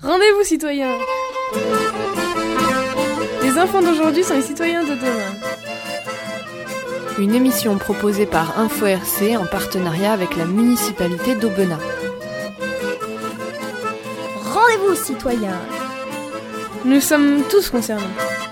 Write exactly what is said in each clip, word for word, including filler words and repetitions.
Rendez-vous citoyens. Les enfants d'aujourd'hui sont les citoyens de demain. Une émission proposée par Info R C en partenariat avec la municipalité d'Aubenas. Rendez-vous citoyens. Nous sommes tous concernés.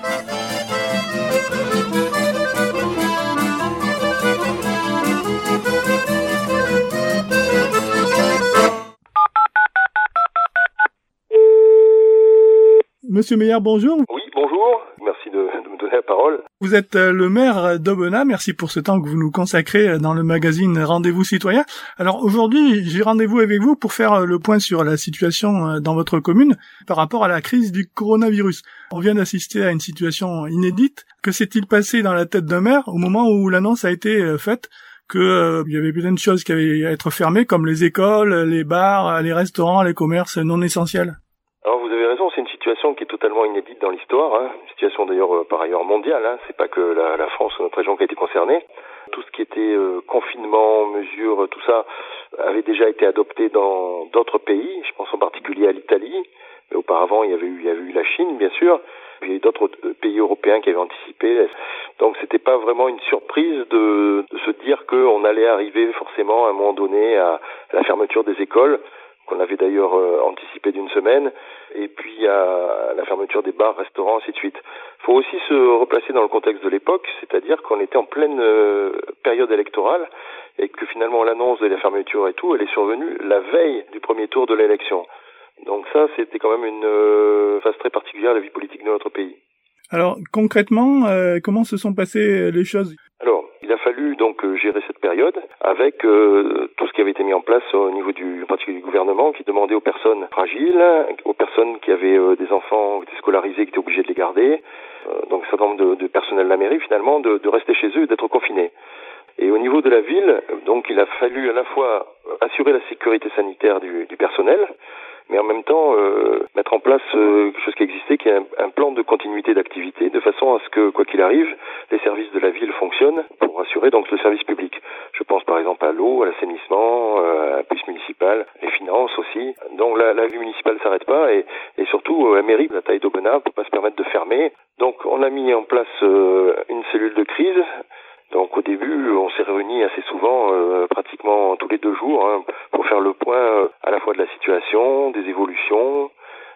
Monsieur Meyer, bonjour. Oui, bonjour. Merci de, de me donner la parole. Vous êtes le maire d'Aubenas. Merci pour ce temps que vous nous consacrez dans le magazine Rendez-vous citoyen. Alors aujourd'hui, j'ai rendez-vous avec vous pour faire le point sur la situation dans votre commune par rapport à la crise du coronavirus. On vient d'assister à une situation inédite. Que s'est-il passé dans la tête d'un maire au moment où l'annonce a été faite qu'il euh, y avait plein de choses qui avaient à être fermées, comme les écoles, les bars, les restaurants, les commerces non essentiels? Alors vous avez raison, c'est une situation qui est totalement inédite dans l'histoire, hein. Une situation d'ailleurs euh, par ailleurs mondiale, hein. C'est pas que la, la France ou notre région qui a été concernée. Tout ce qui était euh, confinement, mesures, tout ça avait déjà été adopté dans d'autres pays. Je pense en particulier à l'Italie, mais auparavant il y avait eu, il y avait eu la Chine bien sûr. Puis il y a eu d'autres pays européens qui avaient anticipé. Donc c'était pas vraiment une surprise de, de se dire qu'on allait arriver forcément à un moment donné à, à la fermeture des écoles, qu'on avait d'ailleurs euh, anticipé d'une semaine, et puis à la fermeture des bars, restaurants, ainsi de suite. Il faut aussi se replacer dans le contexte de l'époque, c'est-à-dire qu'on était en pleine euh, période électorale, et que finalement l'annonce de la fermeture et tout, elle est survenue la veille du premier tour de l'élection. Donc ça, c'était quand même une euh, phase très particulière de la vie politique de notre pays. Alors concrètement, euh, comment se sont passées les choses? Alors, il a fallu donc euh, gérer cette période avec euh, tout ce qui avait été mis en place au niveau du, en particulier du gouvernement, qui demandait aux personnes fragiles, aux personnes qui avaient euh, des enfants qui étaient scolarisés, qui étaient obligés de les garder, euh, donc un certain nombre de, de personnel de la mairie finalement, de, de rester chez eux et d'être confinés. Et au niveau de la ville, donc il a fallu à la fois assurer la sécurité sanitaire du, du personnel, mais en même temps euh, mettre en place euh, quelque chose qui existait, qui est un, un plan de continuité d'activité, de façon à ce que, quoi qu'il arrive, les services de la ville fonctionnent pour assurer donc le service public. Je pense par exemple à l'eau, à l'assainissement, euh, à la police municipale, les finances aussi. Donc la, la vie municipale ne s'arrête pas, et, et surtout euh, la mairie, la taille d'Aubenas, ne peut pas se permettre de fermer. Donc on a mis en place euh, une cellule de crise. Donc au début, on s'est réunis assez souvent, euh, pratiquement tous les deux jours, hein, pour faire le point euh, à la fois de la situation, des évolutions,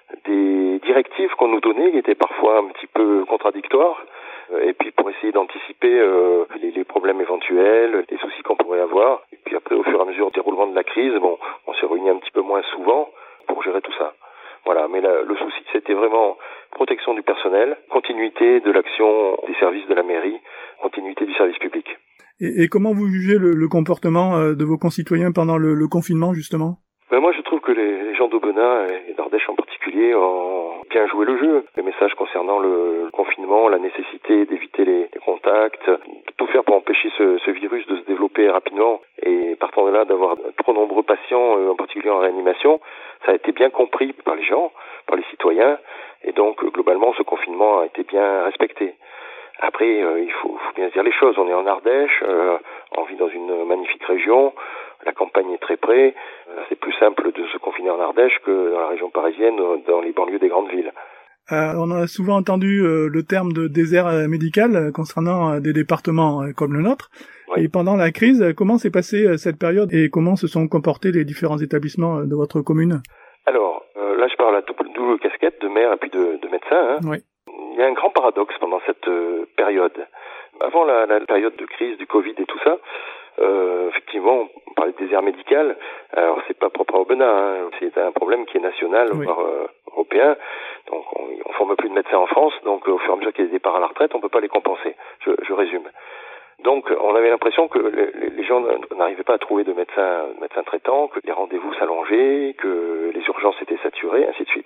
des directives qu'on nous donnait qui étaient parfois un petit peu contradictoires, euh, et puis pour essayer d'anticiper euh, les, les problèmes éventuels, les soucis qu'on pourrait avoir. Et puis après, au fur et à mesure du déroulement de la crise, bon, on s'est réunis un petit peu moins souvent pour gérer tout ça. Voilà, mais la, le souci, c'était vraiment protection du personnel, continuité de l'action des services de la mairie, continuité du service public. Et, et comment vous jugez le, le comportement de vos concitoyens pendant le, le confinement, justement? Ben moi, je trouve que les, les gens d'Aubenas et d'Ardèche en particulier ont bien joué le jeu. Les messages concernant le, le confinement, la nécessité d'éviter les, les contacts, de tout faire pour empêcher ce, ce virus de se développer rapidement, et partant de là, d'avoir trop nombreux patients, en particulier en réanimation, ça a été bien compris par les gens, par les citoyens, et donc globalement, ce confinement a été bien respecté. Après, euh, il faut, faut bien se dire les choses. On est en Ardèche, euh, on vit dans une magnifique région, la campagne est très près. Euh, c'est plus simple de se confiner en Ardèche que dans la région parisienne, dans les banlieues des grandes villes. Euh, on a souvent entendu euh, le terme de désert euh, médical euh, concernant euh, des départements euh, comme le nôtre. Oui. Et pendant la crise, euh, comment s'est passée euh, cette période et comment se sont comportés les différents établissements euh, de votre commune? Alors, euh, là je parle à double, double casquette de maire et puis de, de médecin. Hein. Oui. Il y a un grand paradoxe pendant cette euh, période. Avant la, la période de crise du Covid et tout ça, euh, effectivement, on parlait de désert médical. Alors, c'est pas propre à Aubenas, hein. C'est un problème qui est national, oui. voire euh, européen. Donc, on, on forme plus de médecins en France. Donc, au fur et à mesure qu'il y a des départs à la retraite, on peut pas les compenser. Je, je résume. Donc, on avait l'impression que les, les gens n'arrivaient pas à trouver de médecins, de médecins traitants, que les rendez-vous s'allongeaient, que les urgences étaient saturées, ainsi de suite.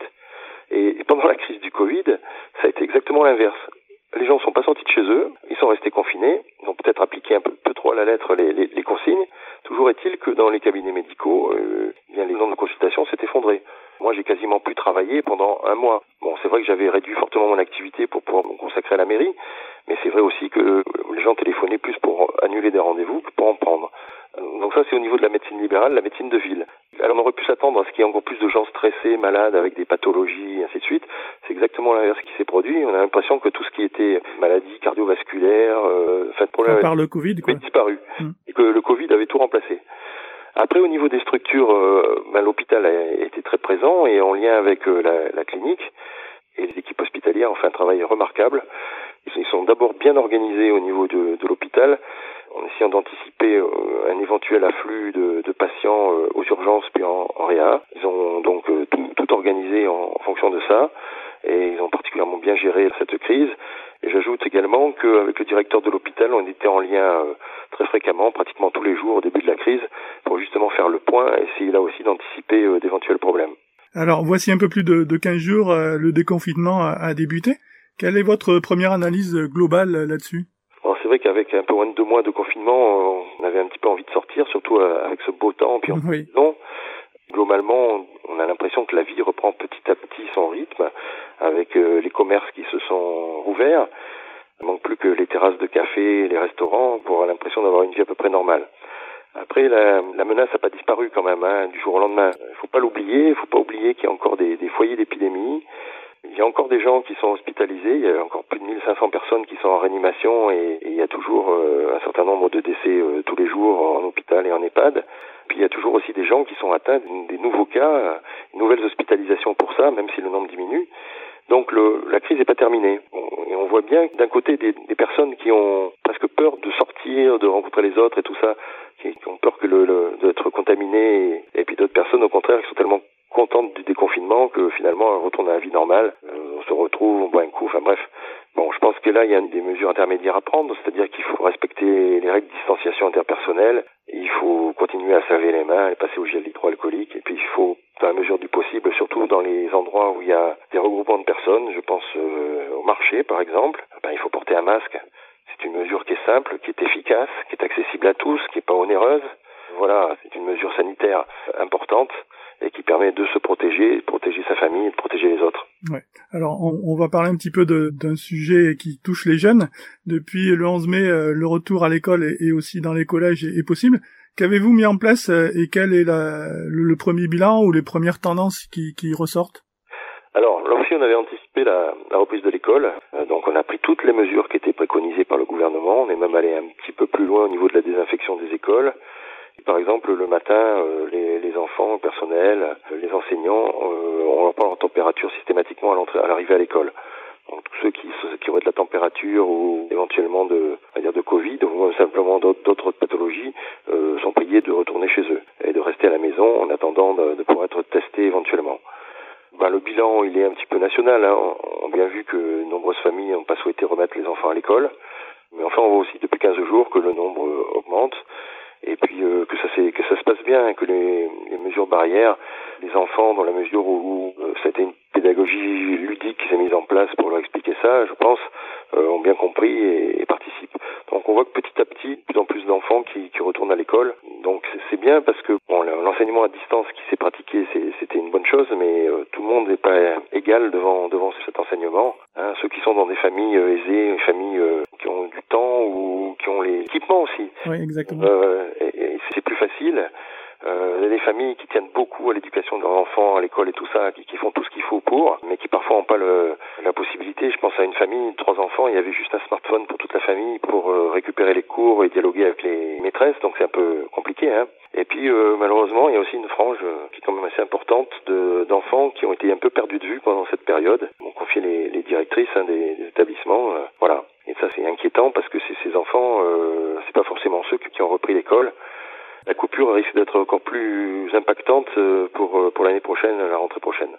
Et pendant la crise du Covid, ça a été exactement l'inverse. Les gens ne sont pas sortis de chez eux, ils sont restés confinés, ils ont peut-être appliqué un peu, peu trop à la lettre les, les, les consignes. Toujours est-il que dans les cabinets médicaux, euh, bien les nombres de consultations s'est effondré. Moi, j'ai quasiment pu travailler pendant un mois. Bon, c'est vrai que j'avais réduit fortement mon activité pour pouvoir me consacrer à la mairie, mais c'est vrai aussi que les gens téléphonaient plus pour annuler des rendez-vous que pour en prendre. Donc ça, c'est au niveau de la médecine libérale, la médecine de ville. Alors on aurait pu s'attendre à ce qu'il y ait encore plus de gens stressés, malades, avec des pathologies, et ainsi de suite. C'est exactement l'inverse qui s'est produit. On a l'impression que tout ce qui était maladie cardiovasculaire, euh, fait problème, par le Covid, quoi, avait disparu. Mmh. Et que le Covid avait tout remplacé. Après, au niveau des structures, euh, ben, l'hôpital a été très présent et en lien avec euh, la, la clinique et les équipes hospitalières ont fait un travail remarquable. Ils sont d'abord bien organisés au niveau de, de l'hôpital, en essayant d'anticiper euh, un éventuel afflux de, de patients euh, aux urgences puis en, en réa. Ils ont donc euh, tout, tout organisé en, en fonction de ça et ils ont particulièrement bien géré cette crise. Et j'ajoute également qu'avec le directeur de l'hôpital, on était en lien euh, très fréquemment, pratiquement tous les jours au début de la crise, pour justement faire le point et essayer là aussi d'anticiper euh, d'éventuels problèmes. Alors, voici un peu plus de, de quinze jours, euh, le déconfinement a, a débuté. Quelle est votre première analyse globale euh, là-dessus ? Alors, c'est vrai qu'avec un peu moins de deux mois de confinement, on avait un petit peu envie de sortir, surtout euh, avec ce beau temps. Puis en oui. Non, globalement, on a l'impression que la vie reprend petit à petit son rythme, avec euh, les commerces qui se sont rouverts. Il ne manque plus que les terrasses de café et les restaurants pour avoir l'impression d'avoir une vie à peu près normale. Après, la, la menace n'a pas disparu quand même, hein, du jour au lendemain. Il ne faut pas l'oublier, il ne faut pas oublier qu'il y a encore des, des foyers d'épidémie. Il y a encore des gens qui sont hospitalisés, il y a encore plus de mille cinq cents personnes qui sont en réanimation et, et il y a toujours euh, un certain nombre de décès euh, tous les jours en hôpital et en EHPAD. Puis il y a toujours aussi des gens qui sont atteints des nouveaux cas, de nouvelles hospitalisations pour ça, même si le nombre diminue. Donc le, la crise n'est pas terminée. Et on voit bien d'un côté des, des personnes qui ont presque peur de sortir, de rencontrer les autres et tout ça, qui, qui ont peur que le, le, d'être contaminées, et, et puis d'autres personnes au contraire qui sont tellement contentes du déconfinement que finalement elles retournent à la vie normale, euh, on se retrouve, on boit un coup, enfin bref. Bon, je pense que là il y a des mesures intermédiaires à prendre, c'est-à-dire qu'il faut respecter les règles de distanciation interpersonnelle, il faut continuer à se laver les mains et passer au gel hydroalcoolique, et puis il faut, dans la mesure du possible, surtout dans les endroits où il y a des regroupements de personnes, je pense euh, au marché par exemple, ben, il faut porter un masque. C'est une mesure qui est simple, qui est efficace, qui est accessible à tous, qui n'est pas onéreuse. Voilà, c'est une mesure sanitaire importante et qui permet de se protéger, de protéger sa famille et de protéger les autres. Ouais. Alors, on, on va parler un petit peu de, d'un sujet qui touche les jeunes. Depuis le onze mai, euh, le retour à l'école et, et aussi dans les collèges est, est possible. Qu'avez-vous mis en place euh, et quel est la, le, le premier bilan ou les premières tendances qui, qui ressortent ? Alors, là aussi, on avait anticipé la, la reprise de l'école. Euh, donc, on a pris toutes les mesures qui étaient préconisées par le gouvernement. On est même allé un petit peu plus loin au niveau de la désinfection des écoles. Par exemple, le matin, euh, les, les enfants, le personnel, euh, les enseignants, euh, on leur prend leur température systématiquement à l'entrée, à l'arrivée à l'école. Donc, tous ceux qui, qui auraient de la température ou éventuellement de, on va dire de Covid ou simplement d'autres, d'autres pathologies euh, sont priés de retourner chez eux et de rester à la maison en attendant de, de pouvoir être testés éventuellement. Ben, le bilan, il est un petit peu national. Hein. On a bien vu que de nombreuses familles n'ont pas souhaité remettre les enfants à l'école. Mais enfin, on voit aussi depuis quinze jours que le nombre euh, augmente. Et puis euh, que ça c'est que ça se passe bien, que les, les mesures barrières, les enfants, dans la mesure où, où euh, ça a été une pédagogie ludique qui s'est mise en place pour leur expliquer ça, je pense, euh, ont bien compris et, et participent. Donc on voit que petit à petit, de plus en plus d'enfants qui, qui retournent à l'école. Donc c'est, c'est bien parce que bon, l'enseignement à distance qui s'est pratiqué, c'est, c'était une bonne chose, mais euh, tout le monde n'est pas égal devant devant cet enseignement. Hein, ceux qui sont dans des familles euh, aisées, des familles euh, qui ont du temps ou qui ont les équipements aussi. Oui, exactement. Euh, et, et c'est plus facile. Euh, il y a des familles qui tiennent beaucoup à l'éducation de leurs enfants, à l'école et tout ça, qui, qui font tout ce qu'il faut pour, mais qui parfois n'ont pas le, la possibilité. Je pense à une famille, trois enfants, il y avait juste un smartphone pour toute la famille pour euh, récupérer les cours et dialoguer avec les maîtresses, donc c'est un peu compliqué. Hein. Et puis euh, malheureusement, il y a aussi une frange euh, qui est quand même assez importante de, d'enfants qui ont été un peu perdus de vue pendant cette période. On confiait les, les directrices hein, des, des établissements, euh, voilà. Et ça c'est inquiétant parce que c'est, ces enfants, euh, c'est pas forcément ceux qui ont repris l'école. La coupure risque d'être encore plus impactante pour pour l'année prochaine, la rentrée prochaine.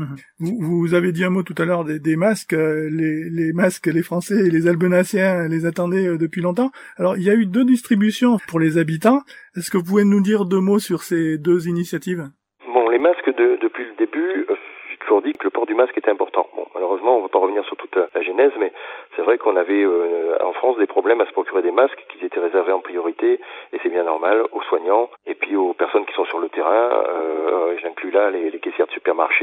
Vous, vous avez dit un mot tout à l'heure des, des masques. Les, les masques, les Français et les Albenaciens les attendaient depuis longtemps. Alors, il y a eu deux distributions pour les habitants. Est-ce que vous pouvez nous dire deux mots sur ces deux initiatives ? Bon, les masques, de, depuis le début, euh, j'ai toujours dit que le port du masque était important. Bon, malheureusement, on ne va pas revenir sur toute la, la genèse, mais c'est vrai qu'on avait euh, en France des problèmes à se procurer des masques qui étaient réservés en priorité, et c'est bien normal, aux soignants et puis aux personnes qui sont sur le terrain. Euh, j'inclus là les, les caissières de supermarché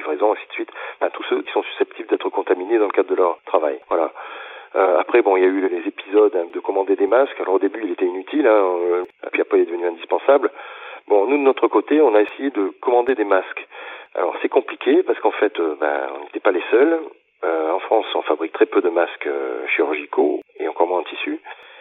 livraison, ainsi de suite. Enfin, tous ceux qui sont susceptibles d'être contaminés dans le cadre de leur travail. Voilà. Euh, après, bon, il y a eu les épisodes hein, de commander des masques. Alors au début, il était inutile, hein, euh, puis après, il est devenu indispensable. Bon, nous, de notre côté, on a essayé de commander des masques. Alors, c'est compliqué parce qu'en fait, euh, ben, on n'était pas les seuls. Euh, en France, on fabrique très peu de masques euh, chirurgicaux et encore moins en tissu.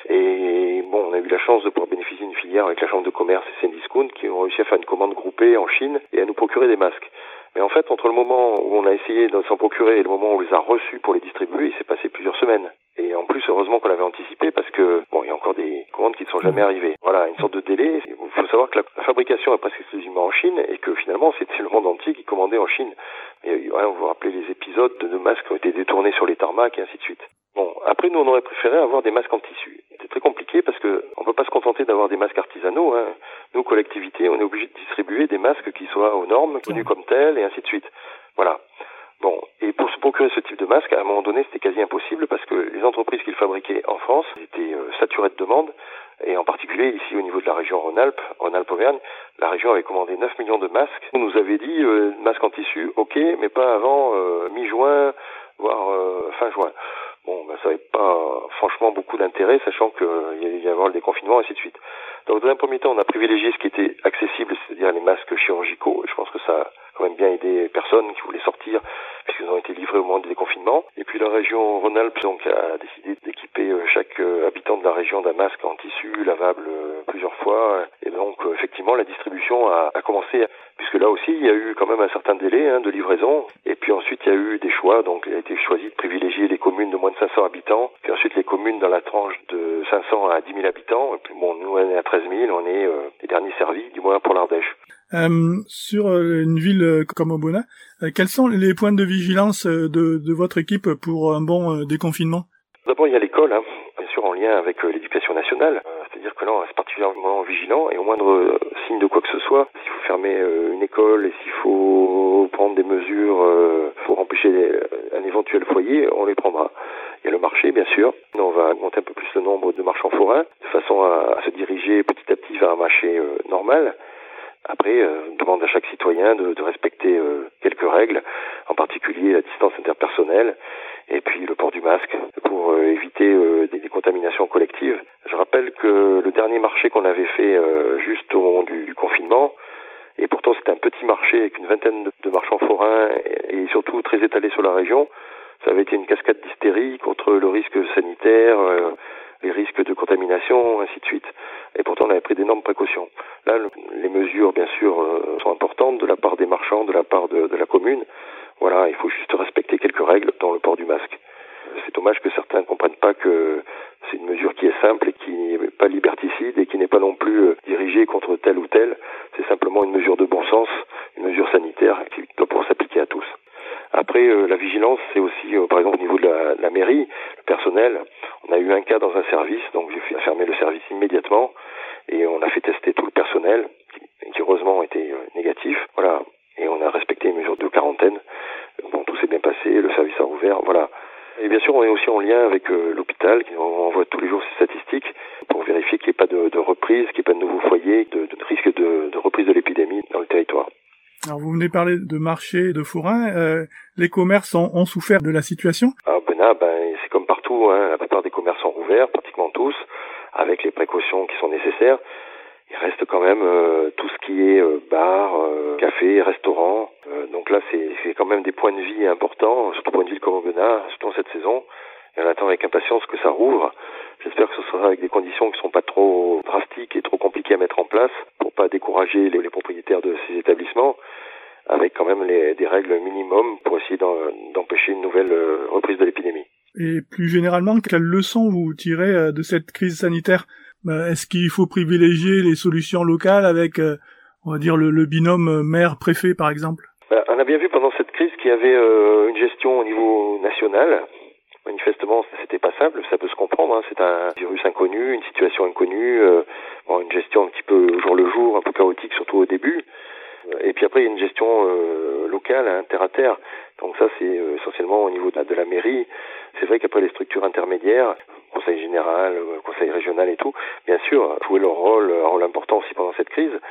Et bon, on a eu la chance de pouvoir bénéficier d'une filière avec la Chambre de commerce et Cdiscount qui ont réussi à faire une commande groupée en Chine et à nous procurer des masques. Mais en fait, entre le moment où on a essayé de s'en procurer et le moment où on les a reçus pour les distribuer, il s'est passé plusieurs semaines. Et en plus, heureusement qu'on l'avait anticipé parce que, bon, il y a encore des commandes qui ne sont jamais arrivées. Voilà, une sorte de délai. Il faut savoir que la, la fabrication est presque exclusivement en Chine et que finalement, c'était le monde entier qui commandait en Chine. Et ouais, vous vous rappelez les épisodes de, de masques qui ont été détournés sur les tarmacs et ainsi de suite. Bon, après, nous, on aurait préféré avoir des masques en tissu. C'est très compliqué parce que on peut pas se contenter d'avoir des masques artisanaux, hein. Nous, collectivités, on est obligé de distribuer des masques qui soient aux normes, connus comme tels, et ainsi de suite. Voilà. Bon, et pour se procurer ce type de masque, à un moment donné, c'était quasi impossible parce que les entreprises qui le fabriquaient en France étaient euh, saturées de demandes, et en particulier ici au niveau de la région Rhône-Alpes, Rhône-Alpes-Auvergne, la région avait commandé neuf millions de masques. On nous avait dit euh, masques en tissu, ok, mais pas avant euh, mi-juin, voire euh, fin juin. Bon, ben, ça n'avait pas franchement beaucoup d'intérêt, sachant qu'il y allait y avoir le déconfinement, et ainsi de suite. Donc, dans un premier temps, on a privilégié ce qui était accessible, c'est-à-dire les masques chirurgicaux. Je pense que ça a quand même bien aidé les personnes qui voulaient sortir, puisqu'ils ont été livrés au moment du déconfinement. Et puis, la région Rhône-Alpes, donc, a décidé d'équiper chaque habitant de la région d'un masque en tissu, lavable plusieurs fois. Et donc, effectivement, la distribution a, a commencé, puisque là aussi, il y a eu quand même un certain délai hein, de livraison. Et puis ensuite, il y a eu des choix. Donc, il a été choisi de privilégier les communes de moins de cinq cents habitants. Puis ensuite, les communes dans la tranche de cinq cents à dix mille habitants. Et puis, bon, nous, on est à treize mille. On est euh, les derniers servis, du moins pour l'Ardèche. Euh, sur euh, une ville euh, comme Aubenas, euh, quels sont les points de vigilance euh, de, de votre équipe pour un bon euh, déconfinement? D'abord, il y a l'école, hein, bien sûr en lien avec euh, l'éducation nationale. Euh, c'est-à-dire que là, on reste particulièrement vigilant et au moindre euh, signe de quoi que ce soit, s'il faut fermer euh, une école et s'il faut prendre des mesures euh, pour empêcher les, un éventuel foyer, on les prendra. Il y a le marché, bien sûr. On va augmenter un peu plus le nombre de marchands forains de façon à, à se diriger petit à petit vers un marché euh, normal. Après, euh, on demande à chaque citoyen de, de respecter euh, quelques règles, en particulier la distance interpersonnelle et puis le port du masque pour euh, éviter euh, des, des contaminations collectives. Je rappelle que le dernier marché qu'on avait fait euh, juste au moment du, du confinement, et pourtant c'était un petit marché avec une vingtaine de, de marchands forains et, et surtout très étalé sur la région, ça avait été une cascade d'hystérie contre le risque sanitaire, euh, les risques de contamination, ainsi de suite. Et pourtant, on avait pris d'énormes précautions. Là, le, les mesures, bien sûr, euh, sont importantes de la part des marchands, de la part de, de la commune. Voilà, il faut juste respecter quelques règles dans le port du masque. C'est dommage que certains ne comprennent pas que c'est une mesure qui est simple et qui n'est pas liberticide et qui n'est pas non plus euh, dirigée contre tel ou tel. C'est simplement une mesure de bon sens, une mesure sanitaire qui doit pouvoir s'appliquer à tous. Après, euh, la vigilance, c'est aussi, euh, par exemple, au niveau de la, de la mairie, le personnel. On a eu un cas dans un service, donc j'ai fait fermer le service immédiatement et on a fait tester tout le personnel, qui, qui heureusement était euh, négatif. Voilà, et on a respecté les mesures de quarantaine. Bon, tout s'est bien passé, le service a rouvert, voilà. Et bien sûr, on est aussi en lien avec euh, l'hôpital, qui envoie tous les jours ses statistiques pour vérifier qu'il n'y ait pas de, de reprise, qu'il n'y ait pas de nouveaux foyers, de, de risque de, de reprise de l'épidémie dans le territoire. Alors, vous venez de parler de marché et de forains. Euh, les commerces ont, ont souffert de la situation? À Aubenas, ben, c'est comme partout, hein, la plupart des commerces sont ouverts, pratiquement tous, avec les précautions qui sont nécessaires. Il reste quand même euh, tout ce qui est euh, bar, euh, café, restaurant. Euh, donc là, c'est, c'est quand même des points de vie importants, surtout pour une ville comme Aubenas, surtout en cette saison. Et on attend avec impatience que ça rouvre. J'espère que ce sera avec des conditions qui ne sont pas trop drastiques et trop compliquées à mettre en place pour pas décourager les, les propriétaires de ces établissements, avec quand même les, des règles minimum pour essayer d'en, d'empêcher une nouvelle euh, reprise de l'épidémie. Et plus généralement, quelles leçons vous tirez euh, de cette crise sanitaire? euh, Est-ce qu'il faut privilégier les solutions locales avec, euh, on va dire, le, le binôme maire-préfet, par exemple? Ben, on a bien vu pendant cette crise qu'il y avait euh, une gestion au niveau national. Manifestement, c'était pas simple, ça peut se comprendre, hein. C'est un virus inconnu, une situation inconnue, euh, bon, une gestion un petit peu au jour le jour, un peu chaotique, surtout au début. Et puis après, il y a une gestion euh, locale, hein, terre à terre. Donc ça, c'est euh, essentiellement au niveau de la, de la mairie. C'est vrai qu'après les structures intermédiaires, conseil général, euh, conseil régional et tout, bien sûr, jouer leur rôle, un rôle important aussi pendant cette crise.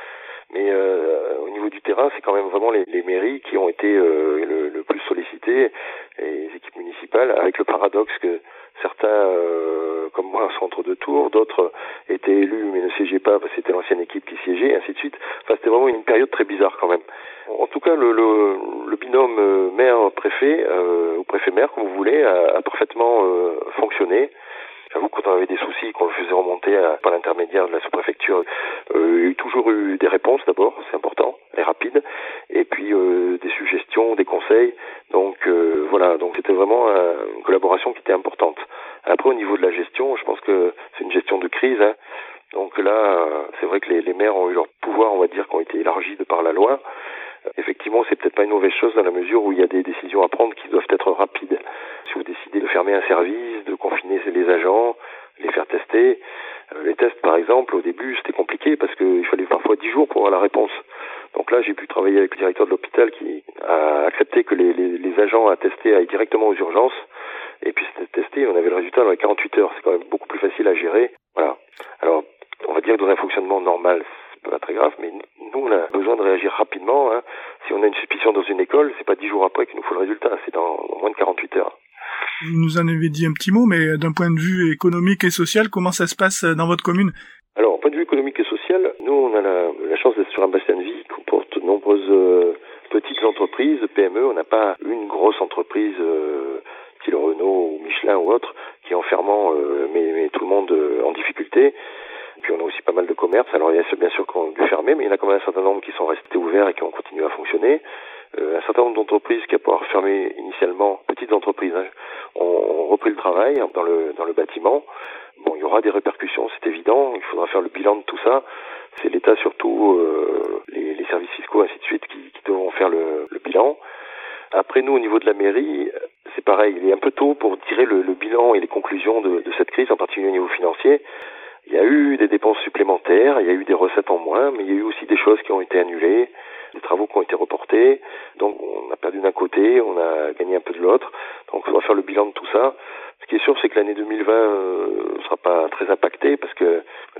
Mais euh, au niveau du terrain, c'est quand même vraiment les, les mairies qui ont été euh, le, le plus sollicitées, et les équipes municipales, avec le paradoxe que certains, euh, comme moi, sont entre deux tours, d'autres étaient élus mais ne siégeaient pas parce que c'était l'ancienne équipe qui siégeait, et ainsi de suite. Enfin, c'était vraiment une période très bizarre quand même. En tout cas, le, le, le binôme euh, maire-préfet, euh, ou préfet-maire, comme vous voulez, a, a parfaitement euh, fonctionné. J'avoue, quand on avait des soucis, qu'on le faisait remonter à, par l'intermédiaire de la sous-préfecture, euh, il y a eu toujours eu des réponses d'abord, c'est important, et rapides, et puis euh, des suggestions, des conseils. Donc euh, voilà, donc c'était vraiment euh, une collaboration qui était importante. Après, au niveau de la gestion, je pense que c'est une gestion de crise, hein. Donc là, c'est vrai que les, les maires ont eu leur pouvoir, on va dire, qui ont été élargis de par la loi. Effectivement, c'est peut-être pas une mauvaise chose dans la mesure où il y a des décisions à prendre qui doivent être rapides. Si vous décidez de fermer un service, de confiner les agents, les faire tester, euh, les tests par exemple, au début c'était compliqué parce qu'il fallait parfois dix jours pour avoir la réponse. Donc là, j'ai pu travailler avec le directeur de l'hôpital qui a accepté que les, les, les agents à tester aillent directement aux urgences. Et puis c'était testé, on avait le résultat dans les quarante-huit heures. C'est quand même beaucoup plus facile à gérer. Voilà. Alors, on va dire que dans un fonctionnement normal, c'est pas très grave, mais nous, on a besoin de réagir rapidement, hein. Si on a une suspicion dans une école, c'est pas dix jours après qu'il nous faut le résultat, c'est dans moins de quarante-huit heures. Vous nous en avez dit un petit mot, mais d'un point de vue économique et social, comment ça se passe dans votre commune? Alors, point de vue économique et social, nous, on a la, la chance d'être sur un bassin de vie qui comporte de nombreuses euh, petites entreprises, P M E. On n'a pas une grosse entreprise, euh, style Renault ou Michelin ou autre, qui en fermant euh, met, met tout le monde euh, en difficulté. Puis on a aussi pas mal de commerces. Alors il y a ceux bien sûr qui ont dû fermer, mais il y en a quand même un certain nombre qui sont restés ouverts et qui ont continué à fonctionner. Euh, un certain nombre d'entreprises qui, à pouvoir fermer initialement, petites entreprises, hein, ont, ont repris le travail dans le dans le bâtiment. Bon, il y aura des répercussions, c'est évident. Il faudra faire le bilan de tout ça. C'est l'État surtout, euh, les, les services fiscaux, ainsi de suite, qui, qui devront faire le, le bilan. Après, nous, au niveau de la mairie, c'est pareil. Il est un peu tôt pour tirer le, le bilan et les conclusions de, de cette crise, en particulier au niveau financier. Il y a eu des dépenses supplémentaires, il y a eu des recettes en moins, mais il y a eu aussi des choses qui ont été annulées, des travaux qui ont été reportés. Donc on a perdu d'un côté, on a gagné un peu de l'autre. Donc il faudra faire le bilan de tout ça. Ce qui est sûr, c'est que l'année deux mille vingt ne euh, sera pas très impactée parce que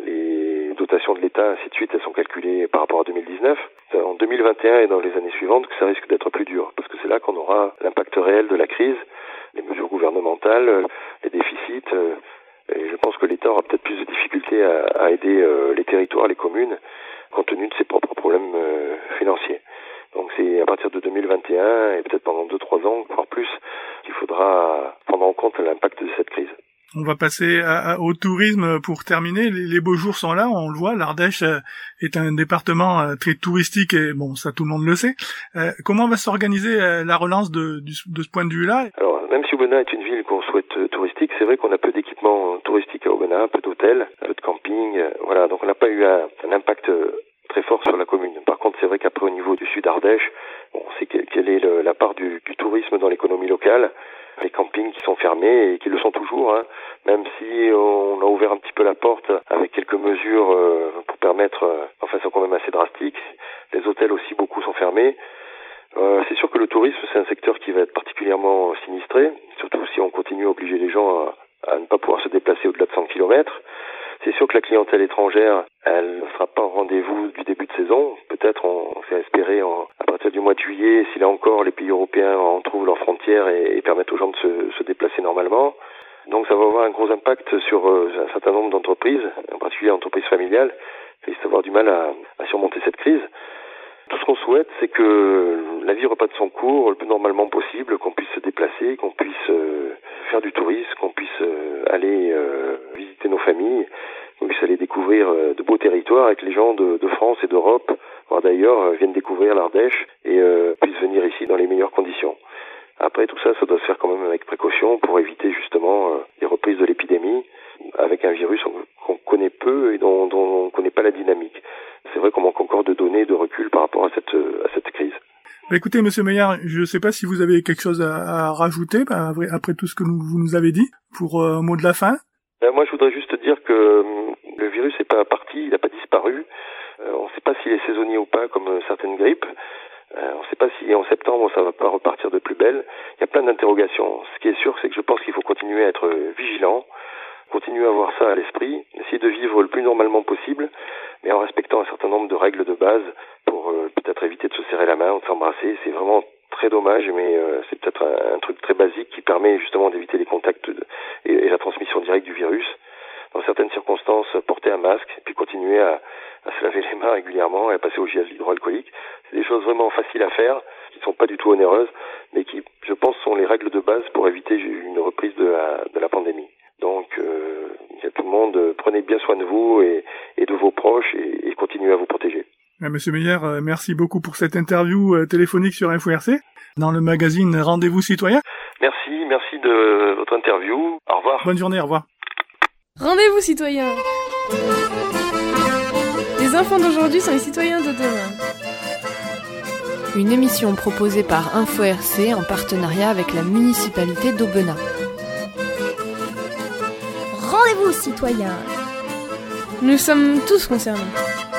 les dotations de l'État, ainsi de suite, elles sont calculées par rapport à deux mille dix-neuf. C'est en deux mille vingt et un et dans les années suivantes que ça risque d'être plus dur parce que c'est là qu'on aura l'impact réel de la crise, les mesures gouvernementales, les déficits. Euh, Et je pense que l'État aura peut-être plus de difficultés à, à aider euh, les territoires, les communes, compte tenu de ses propres problèmes euh, financiers. Donc c'est à partir de deux mille vingt et un et peut-être pendant deux trois ans, voire plus, qu'il faudra prendre en compte l'impact de cette crise. On va passer à, à, au tourisme pour terminer. Les, les beaux jours sont là, on le voit. L'Ardèche euh, est un département euh, très touristique et bon, ça tout le monde le sait. Euh, comment va s'organiser euh, la relance de, du, de ce point de vue-là? Alors, même si Aubenas est une ville qu'on souhaite euh, touristique, c'est vrai qu'on a peu d'équipements touristiques à Aubenas, peu d'hôtels, peu de camping. Euh, voilà, donc on n'a pas eu un, un impact euh, très fort sur la commune. Par contre, c'est vrai qu'après, au niveau du sud Ardèche, on sait quelle, quelle est le, la part du, du tourisme dans l'économie locale. Les campings qui sont fermés et qui le sont toujours, hein, même si on a ouvert un petit peu la porte avec quelques mesures euh, pour permettre, euh, enfin c'est quand même assez drastique. Les hôtels aussi, beaucoup sont fermés. Euh, c'est sûr que le tourisme, c'est un secteur qui va être particulièrement sinistré, surtout si on continue à obliger les gens à, à ne pas pouvoir se déplacer au-delà de cent kilomètres. C'est sûr que la clientèle étrangère, elle ne sera pas au rendez-vous du début de saison. Peut-être, on, on fait espérer en, à partir du mois de juillet, si là encore les pays européens en trouvent leurs frontières et, et permettent aux gens de se, se déplacer normalement. Donc ça va avoir un gros impact sur euh, un certain nombre d'entreprises, en particulier entreprises familiales, qui risquent d'avoir du mal à, à surmonter cette crise. Tout ce qu'on souhaite, c'est que la vie reprenne son cours le plus normalement possible, qu'on puisse se déplacer, qu'on puisse euh, faire du tourisme, qu'on puisse euh, aller euh, visiter nos familles, qu'on puisse aller découvrir euh, de beaux territoires et que les gens de, de France et d'Europe, voire d'ailleurs, euh, viennent découvrir l'Ardèche et euh, puissent venir ici dans les meilleures conditions. Après, tout ça, ça doit se faire quand même avec précaution pour éviter justement euh, les reprises de l'épidémie avec un virus qu'on connaît peu et dont, dont on ne connaît pas la dynamique. C'est vrai qu'on manque encore de données, de recul par rapport à cette, à cette crise. Bah écoutez, Monsieur Meillard, je ne sais pas si vous avez quelque chose à, à rajouter bah, après tout ce que nous, vous nous avez dit pour euh, un mot de la fin. Ben moi, je voudrais juste dire que euh, le virus n'est pas parti, il n'a pas disparu. Euh, on ne sait pas s'il est saisonnier ou pas, comme euh, certaines grippes. Euh, on ne sait pas si en septembre ça va pas repartir de plus belle. Il y a plein d'interrogations. Ce qui est sûr, c'est que je pense qu'il faut continuer à être vigilant, continuer à avoir ça à l'esprit, essayer de vivre le plus normalement possible, mais en respectant un certain nombre de règles de base pour euh, peut-être éviter de se serrer la main ou de s'embrasser. C'est vraiment très dommage, mais euh, c'est peut-être un, un truc très basique qui permet justement d'éviter les contacts de, et, et la transmission directe du virus. Dans certaines circonstances, porter un masque, et puis continuer à, à se laver les mains régulièrement et à passer au gel hydroalcoolique. C'est des choses vraiment faciles à faire, qui ne sont pas du tout onéreuses, mais qui, je pense, sont les règles de base pour éviter une reprise de la, de la pandémie. Donc, euh, il y a tout le monde, prenez bien soin de vous et, et de vos proches et, et continuez à vous protéger. Monsieur Meyer, merci beaucoup pour cette interview téléphonique sur Info R C, dans le magazine Rendez-vous Citoyen. Merci, merci de votre interview. Au revoir. Bonne journée, au revoir. Rendez-vous citoyens. Les enfants d'aujourd'hui sont les citoyens de demain. Une émission proposée par Info R C en partenariat avec la municipalité d'Aubenas. Rendez-vous citoyens. Nous sommes tous concernés.